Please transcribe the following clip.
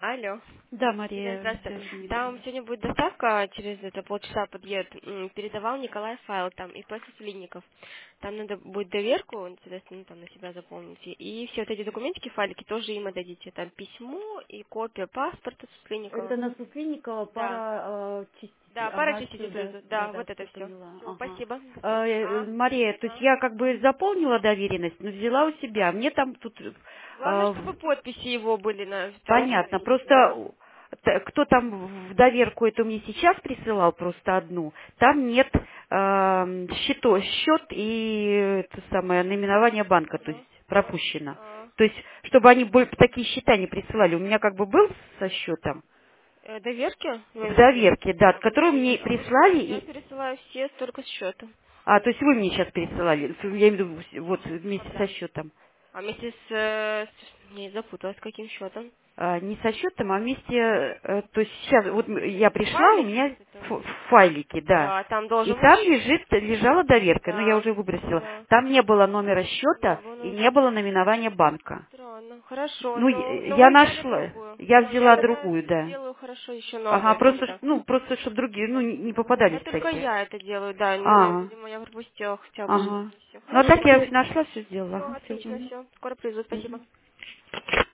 Алло. Да, Да, Мария здравствуйте. Там Дмитриевна. сегодня будет доставка, через это полчаса подъедет. Передавал Николай файл, там, и Солинников. Там надо будет доверку, соответственно, там на себя заполнить. И все вот эти документики, файлики тоже им отдадите. Там письмо и копия паспорта Это Солинникова. на Суслинникова Да. пара частицы. Да, пара Ага, частиц все, да, идут. да, Да, да, вот это все все. поняла. Все, Ага. спасибо. А, Мария, то есть да. я как бы заполнила доверенность, но взяла у себя. Мне там тут Главное, чтобы подписи его были на втором понятно. странице. Да. Просто кто там в доверку это мне сейчас присылал просто одну, там нет счет и это самое наименование банка, то есть Ага. пропущено. А, То есть, чтобы они такие счета не присылали. У меня как бы был со счетом доверки, вы в имеете в виду? доверке, да, Не которую мне вижу. Обычно прислали, я и... пересылаю все только с счета. То есть вы мне сейчас пересылали, я имею в виду вот вместе со Когда? счетом. А вместе не запуталась, каким счетом? Не со счетом, а вместе, то есть сейчас, вот я пришла, у Файлик? меня Это... файлики, да. Да, там И должен быть там счет. лежала доверка, но я Да, уже выбросила. да. Там не было номера Не счета было и номер не было счета. наименования банка. Странно. Хорошо, Ну, но я вы взяли нашла, другую. я Ну, я взяла тогда другую, да. сделаю хорошо еще Ага, новую просто, тогда. просто, чтобы другие, Да. не Да попадались только такие. я это делаю, да. А, Видимо, я пропустила хотя бы ага. что-то. Все. Ну, а Хорошо. так я нашла, все сделала. Все, Ага, отлично, все. все. Скоро придут, спасибо.